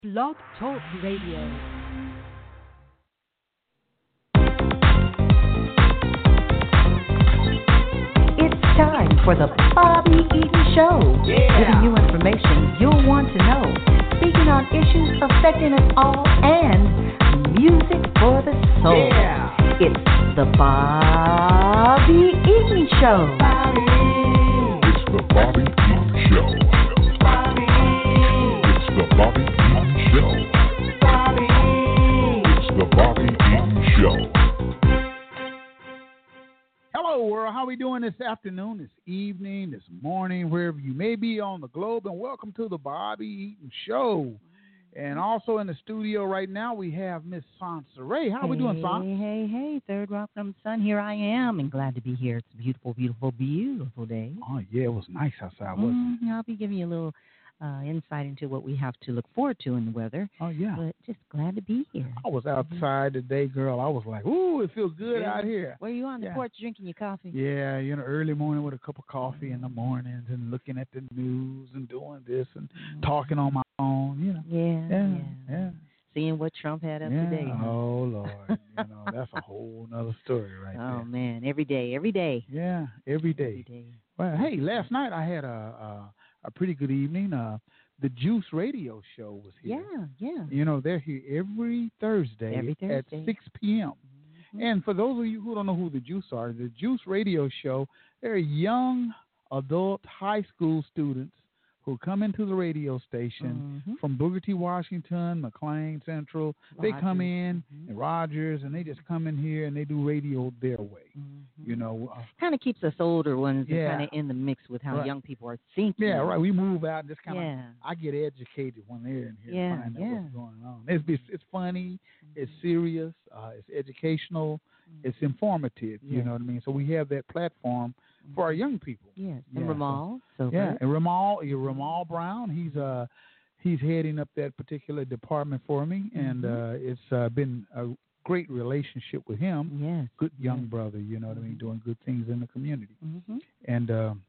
Blog Talk Radio. It's time for the Bobby Eaton Show, giving you information you'll want to know, speaking on issues affecting us all, and music for the soul. It's the Bobby Eaton Show. It's the Bobby Eaton Show. It's the Bobby Eaton Show. It's the Bobby Eaton Show. Hello, world. How are we doing this afternoon, this evening, this morning, wherever you may be on the globe, and welcome to the Bobby Eaton Show. And also in the studio right now, we have Miss Sansa Ray. How are we doing, Sansa? Hey, Third Rock from the Sun. Here I am, and glad to be here. It's a beautiful, beautiful, beautiful day. Oh, yeah, it was nice outside, wasn't it? I'll be giving you a little insight into what we have to look forward to in the weather. Oh, yeah. But just glad to be here. I was outside today, girl. I was like, ooh, it feels good out here. Were you on the porch drinking your coffee? Yeah, early morning with a cup of coffee in the mornings and looking at the news and doing this and talking on my phone, Yeah. Seeing what Trump had up today. Oh, Lord. That's a whole nother story right there. Oh, man. Every day. Yeah, every day. Well, hey, last night I had a pretty good evening. The Juice Radio Show was here. Yeah. They're here every Thursday at 6 p.m. Mm-hmm. And for those of you who don't know who the Juice are, the Juice Radio Show, they're young adult high school students who come into the radio station from Booker T. Washington, McLean Central. They come in, and Rogers, and they just come in here and they do radio their way. Kind of keeps us older ones kind of in the mix with how young people are thinking. Yeah, right. We move out and just kind of, I get educated when they're in here to find out what's going on. It's funny, it's serious, it's educational, it's informative, you know what I mean? So we have that platform for our young people. Yes, and Ramal. And Ramal Brown, he's heading up that particular department for me, and it's been a great relationship with him. Yes. Good young brother, you know what I mean, doing good things in the community. And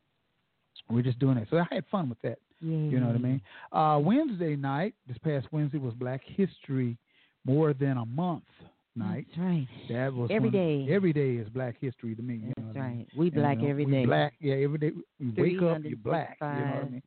we're just doing it. So I had fun with that, you know what I mean? Wednesday night, this past Wednesday, was Black History More Than a Month night. That's right. That was every day. Every day is Black History to me. That's right. We black every day. We black, every day. You wake up, you're black. You know what I mean?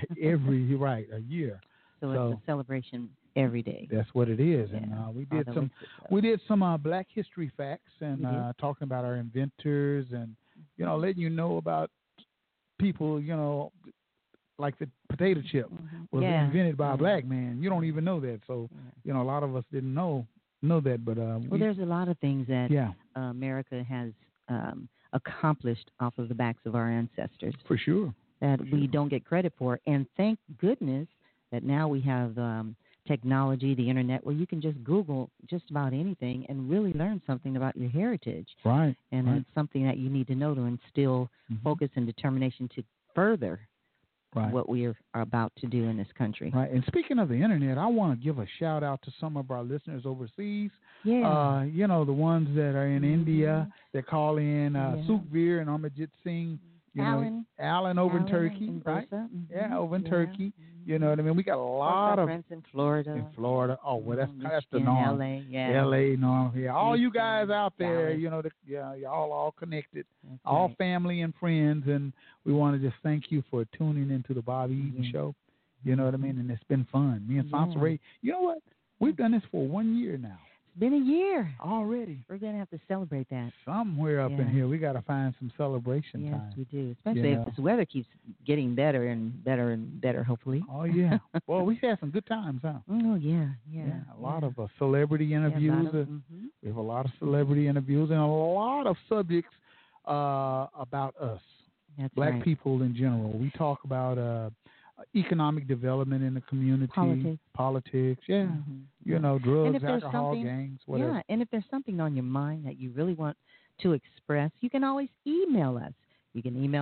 A year. So it's a celebration every day. That's what it is. And we did some Black History facts and talking about our inventors and letting you know about people, like the potato chip was invented by a black man. You don't even know that. So, a lot of us didn't know that, but there's a lot of things that America has accomplished off of the backs of our ancestors. For sure. That we don't get credit for. And thank goodness that now we have technology, the internet, where you can just Google just about anything and really learn something about your heritage. Right. And it's something that you need to know to instill focus and determination to further what we are about to do in this country. Right. And speaking of the internet, I want to give a shout out to some of our listeners overseas. Yeah. The ones that are in India that call in Sukhveer and Amarjit Singh. Alan over in Turkey, right? Yeah, over in Turkey. You know what I mean? We got a lot of friends in Florida. Oh, well, that's the Michigan, norm. LA, LA, norm. Yeah, all you guys out there, y'all all connected, all family and friends, and we want to just thank you for tuning into the Bobby Eaton Show. You know what I mean? And it's been fun. Me and Sansa Ray, you know what? We've done this for 1 year now. It's been a year already. We're going to have to celebrate that. Somewhere up in here, we got to find some celebration time. Yes, we do. Especially if this weather keeps getting better and better and better, hopefully. Oh, yeah. Well, we've had some good times, huh? Oh, yeah. A lot of celebrity interviews. We have a lot of celebrity interviews and a lot of subjects about us, Black people in general. We talk about economic development in the community, politics, drugs, alcohol, gangs, whatever. Yeah, and if there's something on your mind that you really want to express, you can always email us. You can email us at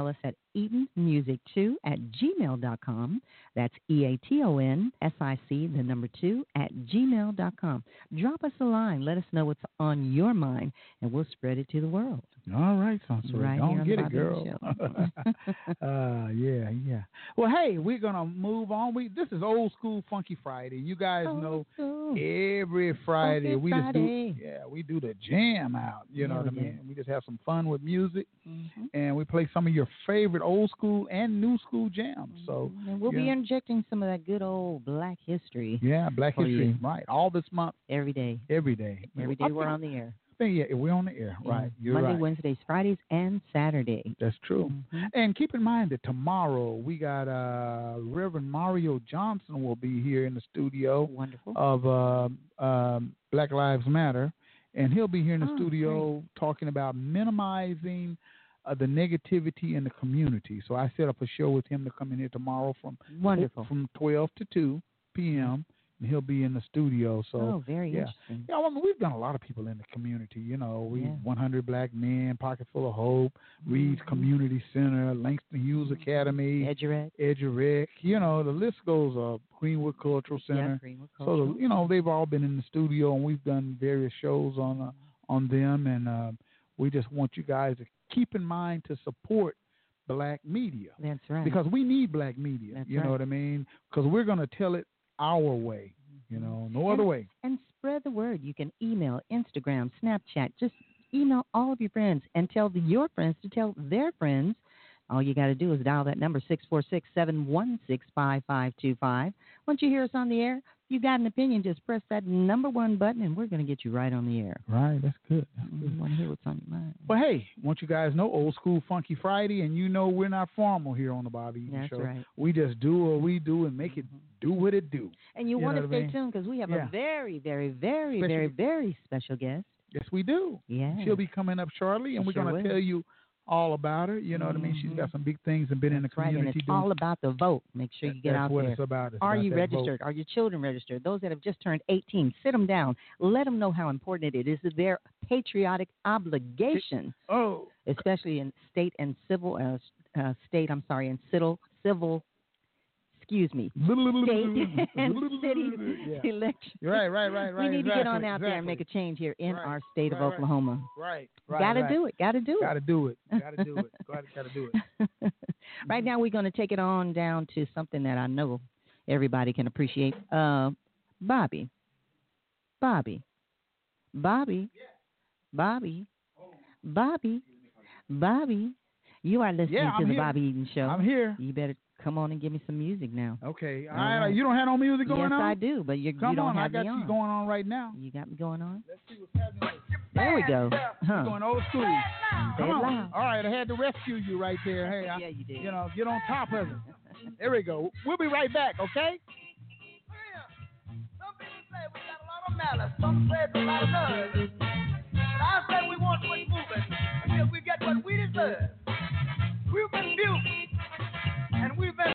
EatonMusic2@gmail.com. That's EatonSic2@gmail.com. Drop us a line. Let us know what's on your mind, and we'll spread it to the world. All right, Sansa. Right. Don't get it, girl. Yeah. Well, hey, we're gonna move on. This is Old School Funky Friday. You guys know every Friday we just do the jam out. You know what I mean? We just have some fun with music, and we play some of your favorite old school and new school jams. So and we'll be interjecting some of that good old Black history. Yeah, Black history, right? All this month, every day. Every day We're on the air. Yeah, we're on the air, right? You're Monday, right. Wednesdays, Fridays, and Saturday. That's true. And keep in mind that tomorrow we got Reverend Mario Johnson will be here in the studio. Wonderful. Of Black Lives Matter, and he'll be here in the studio talking about minimizing the negativity in the community. So I set up a show with him to come in here tomorrow from 12 to 2 p.m. And he'll be in the studio. So very interesting. Yeah, I mean, we've done a lot of people in the community. You know, 100 Black Men, Pocket Full of Hope, Reed's Community Center, Langston Hughes Academy, Edgerec. You know, the list goes up. Greenwood Cultural Center. Greenwood Cultural. So they've all been in the studio, and we've done various shows on them. And we just want you guys to keep in mind to support Black media. That's right. Because we need Black media. That's you know what I mean? Because we're going to tell it our way, no other way. And spread the word. You can email, Instagram, Snapchat. Just email all of your friends and tell your friends to tell their friends. All you got to do is dial that number, 646-716-5525. Once you hear us on the air, if you got an opinion, just press that number 1 button, and we're going to get you right on the air. Right, that's good. We want to hear what's on your mind. Well, hey, want you guys know Old School Funky Friday, and we're not formal here on the Bobby Eaton Show. That's right. We just do what we do and make it do what it do. And you want to stay tuned because we have a very, very, very, very, very special guest. Yes, we do. Yeah. She'll be coming up shortly, and we're going to tell you all about her. You know what I mean? She's got some big things and been in the community. Right, and it's all about the vote. Make sure you get out there. That's what it's about. Are you registered? Are your children registered? Those that have just turned 18, sit them down. Let them know how important it is. It's their patriotic obligation, especially in state and civil, state and city election. Right. We need to get on out there and make a change here in our state of Oklahoma. Gotta do it. Right now, we're going to take it on down to something that I know everybody can appreciate. Bobby, you are listening to the Bobby Eaton Show. I'm here. You better come on and give me some music now. Okay. All right. You don't have no music going on? Yes, I do, but you don't have me on. I got you going on right now. You got me going on? Let's see what's happening. There we go. We're going old school. Come on. Loud. All right. I had to rescue you right there. Hey, yeah, you did. Get on top of it. There we go. We'll be right back, okay? Some people say we got a lot of malice. Some say it's a lot of nerve. But I say we want to keep moving until we get what we deserve. We've been built, and we've been...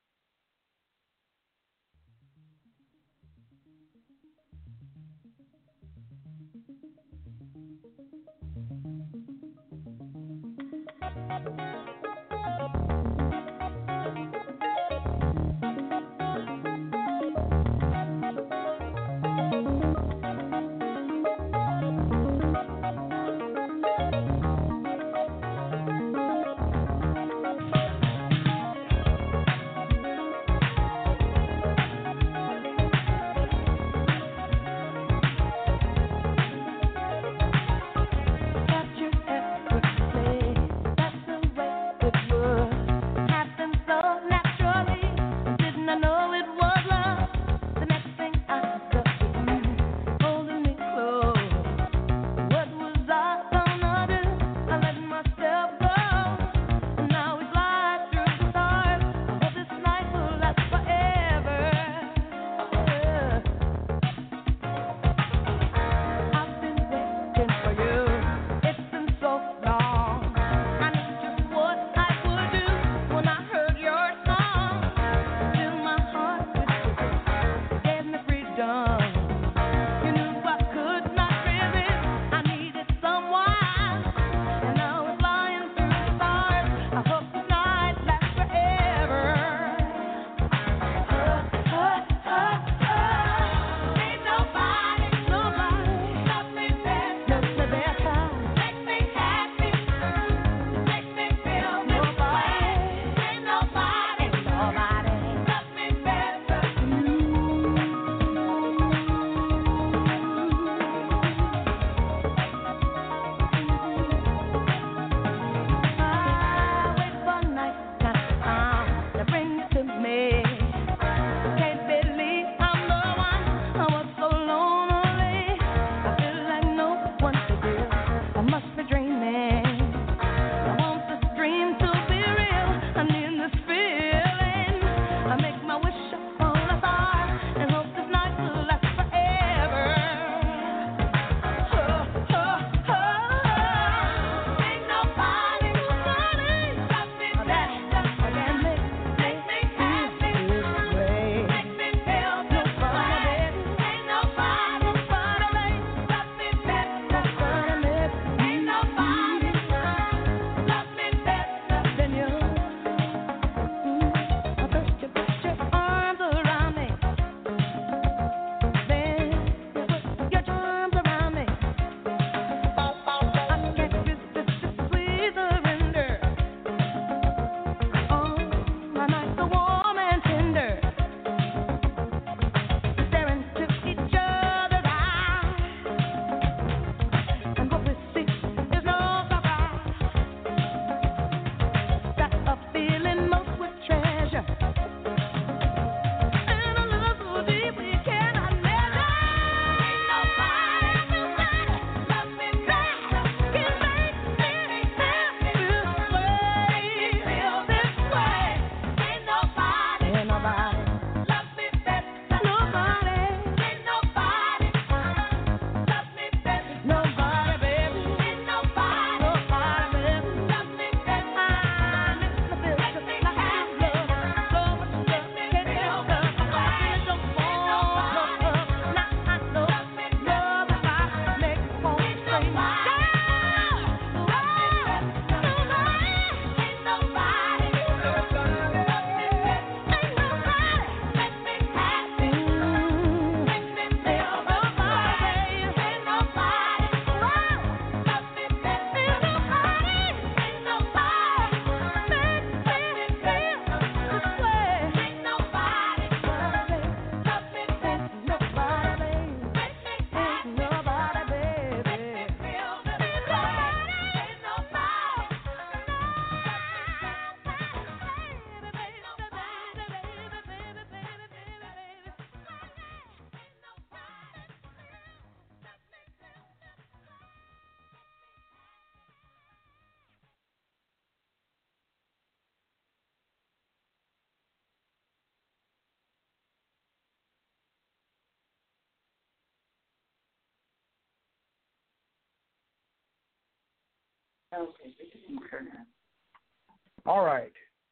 Okay. All right.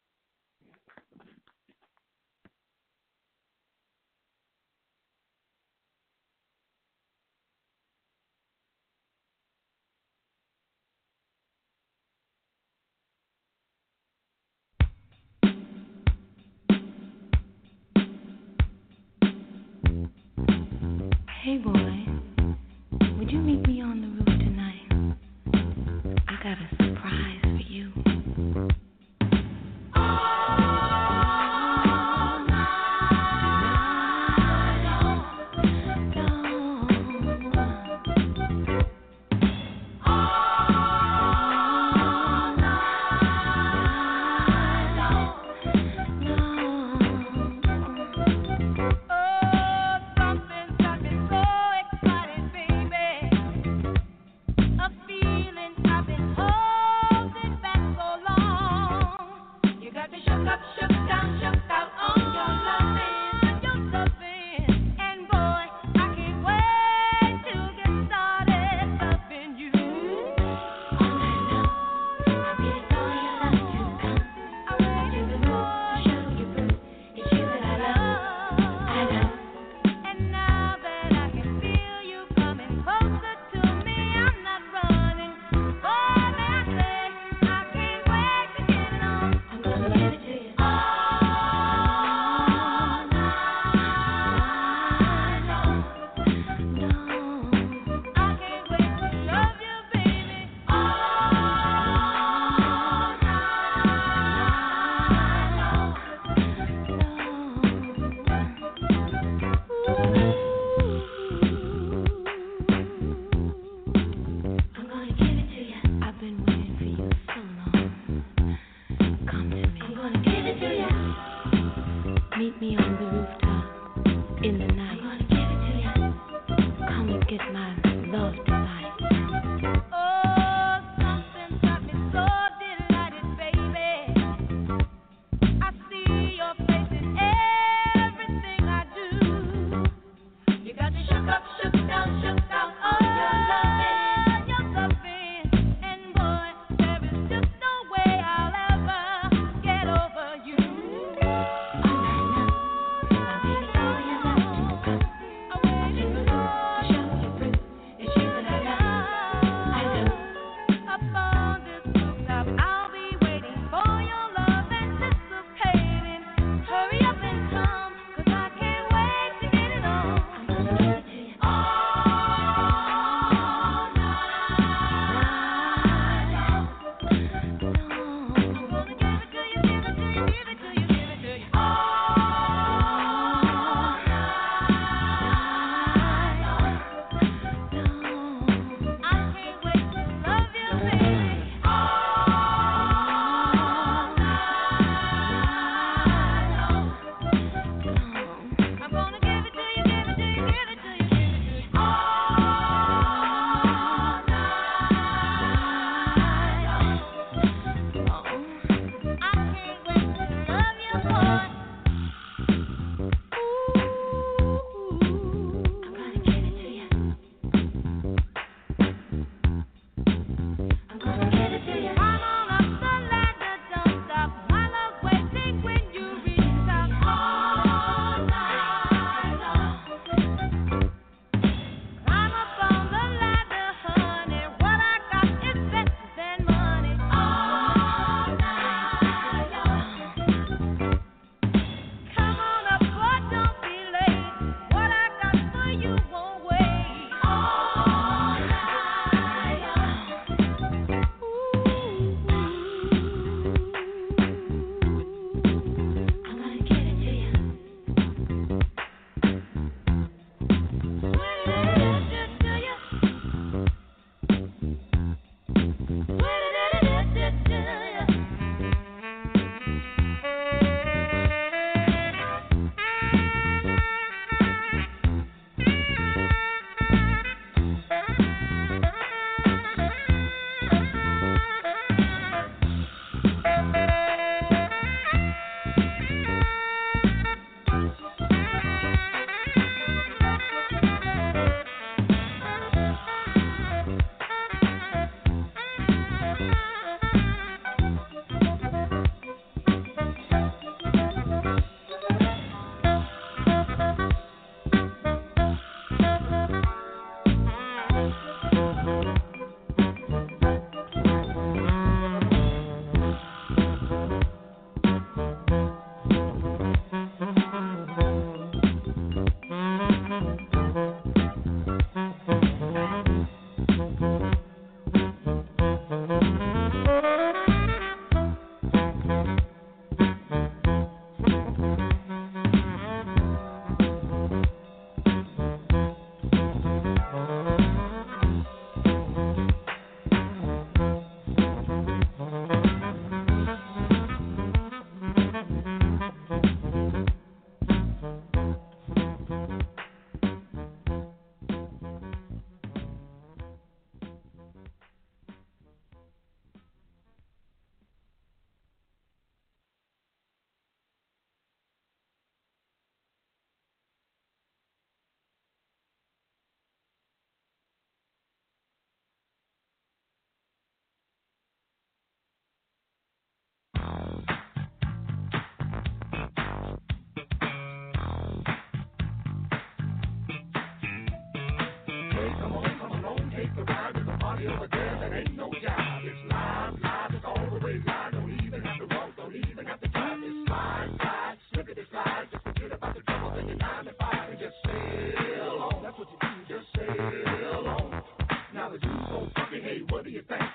Hey boy, would you meet me on the roof tonight? I got a surprise for you. Meet me on the rooftop in the night. I'm gonna give it to you. Come and get my love tonight. Oh, something got me so delighted, baby. I see your face in everything I do. You got me shook up, shook down on your loving, and boy, there is just no way I'll ever get over you. Hurry up and come, 'cause I can't wait to get it on. I'm gonna give it to you. take the ride. There's a party over there that ain't no job. It's live, it's all the way live. Don't even have to walk, don't even have to drive. It's slide, slippity slide. Just forget about the trouble and your 9 to 5 and just sail on. That's what you do, just sail on. Now the dude's so funky, hey, what do you think?